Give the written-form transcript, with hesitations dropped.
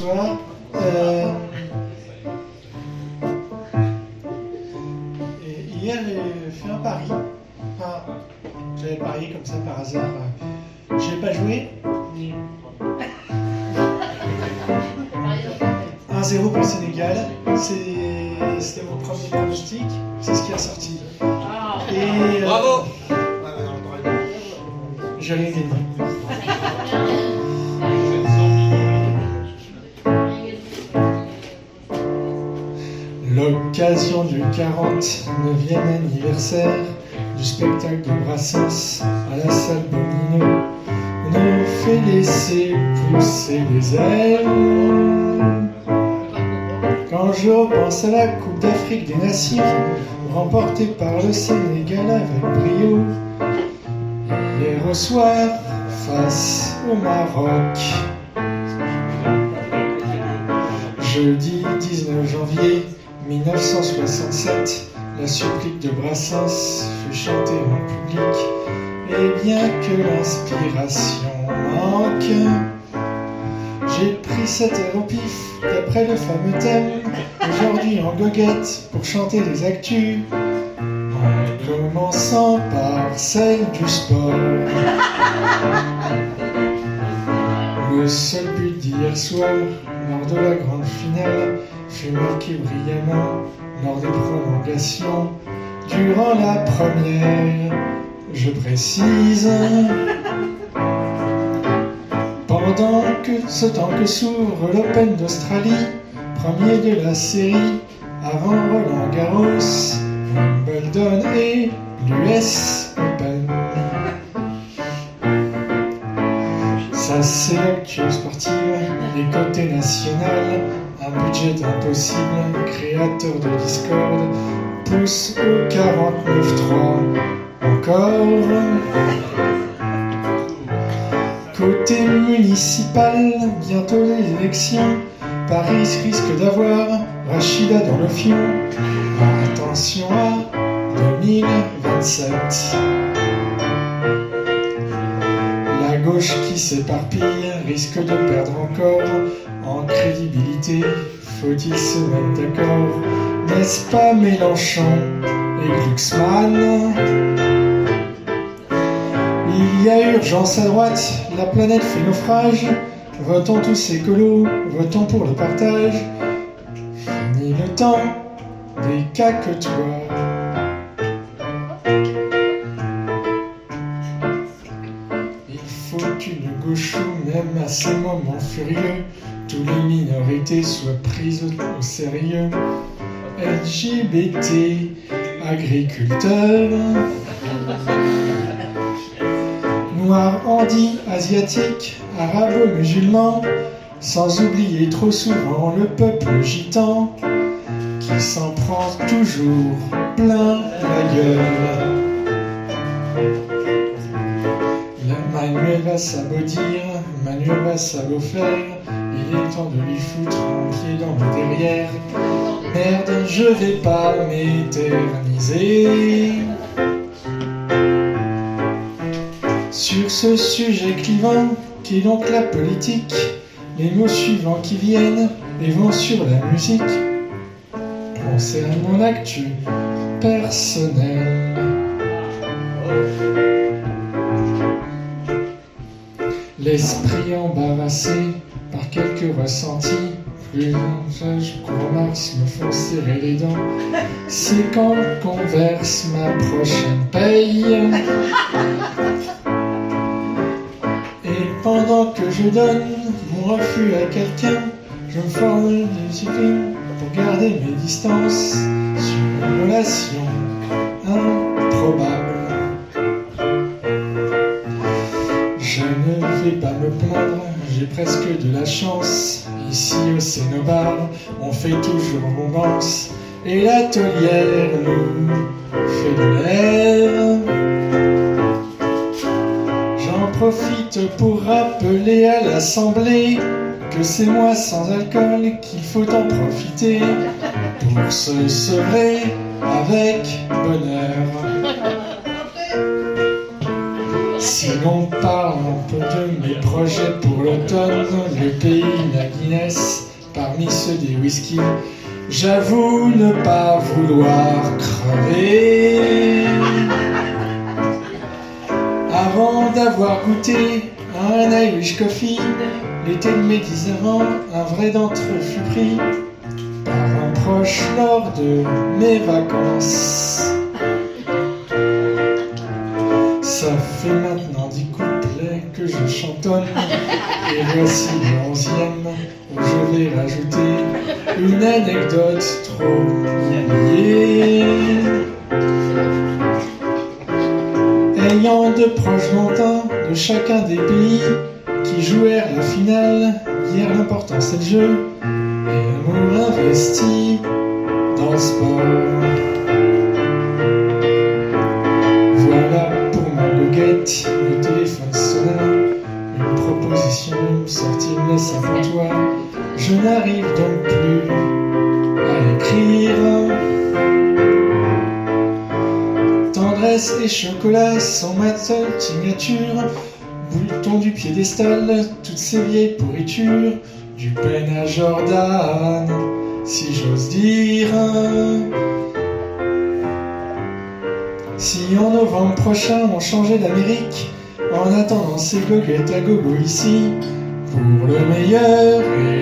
Bonsoir. Et hier, j'ai fait un pari. Enfin, j'avais parié comme ça par hasard. J'ai pas joué. 1-0 pour le Sénégal. C'était mon premier pronostic. C'est ce qui a sorti. Et, bravo. J'allais gagner. L'occasion du 49e anniversaire du spectacle de Brassens à la salle Bonino nous fait laisser pousser les ailes. Quand je repense à la Coupe d'Afrique des Nations remportée par le Sénégal avec brio hier au soir face au Maroc. Jeudi 19 janvier 1967, la supplique de Brassens fut chantée en public, et bien que l'inspiration manque, j'ai pris cet air au pif d'après le fameux thème, aujourd'hui en goguette pour chanter les actus, en commençant par celle du sport. Le seul but d'hier soir, lors de la grande finale, fut marqué brillamment lors des prolongations. Durant la première, je précise, pendant que ce temps que s'ouvre l'Open d'Australie, premier de la série, avant Roland Garros, Wimbledon et l'US Open. Ça c'est l'actu sportive, les côtés nationales, un budget impossible, créateur de Discord, pousse au 49.3 encore. Côté municipal, bientôt les élections, Paris risque d'avoir Rachida dans le fion. Attention à 2027. La gauche qui s'éparpille risque de perdre encore en crédibilité. Faut-il se mettre d'accord? N'est-ce pas Mélenchon et Glucksmann? Il y a urgence à droite, la planète fait naufrage. Votons tous écolos, votons pour le partage. Fini le temps des cacatois. Il faut qu'une gauche, même à ces moments furieux, toutes les minorités soient prises au sérieux. LGBT, agriculteurs, noirs, handi, asiatiques, arabo-musulmans, sans oublier trop souvent le peuple gitan, qui s'en prend toujours plein la gueule. Manuel va s'abaudir, Manuel va s'abofaire, il est temps de lui foutre un pied dans le derrière. Merde, je vais pas m'éterniser sur ce sujet clivant qu'est donc la politique. Les mots suivants qui viennent et vont sur la musique concernent mon actu personnel. L'esprit embarrassé par quelques ressentis, plus je Max me font serrer les dents. C'est quand qu'on verse ma prochaine paye. Et pendant que je donne mon refus à quelqu'un, je me forme des disciplines pour garder mes distances sur une relation improbable. Je ne vais pas me plaindre, j'ai presque de la chance. Ici au Cénobar, on fait toujours abondance. Et la taulière nous fait de l'air. J'en profite pour rappeler à l'Assemblée que c'est moi sans alcool qu'il faut en profiter pour se sevrer avec bonheur. Si l'on parle un peu de mes projets pour l'automne, le pays la Guinness parmi ceux des whisky, j'avoue ne pas vouloir crever avant d'avoir goûté un Irish coffee. L'été de mes 10 ans, un vrai d'entre eux fut pris par un proche lors de mes vacances. Ça fait maintenant 10 couplets que je chantonne, et voici le 11e où je vais rajouter une anecdote trop oubliée. Ayant de proches lointains de chacun des pays qui jouèrent la finale, hier l'important c'est le jeu et l'amour investi dans le sport. Voilà pour ma goguette, le téléphone sonna, une proposition sortie me laisse avant toi. Je n'arrive donc plus à écrire. Tendresse et chocolat sont ma seule signature. Bouton du piédestal, toutes ces vieilles pourritures, du Pen à Jordan, si j'ose dire. Si en novembre prochain on changeait d'Amérique, en attendant ces goguettes à gogo ici, pour le meilleur et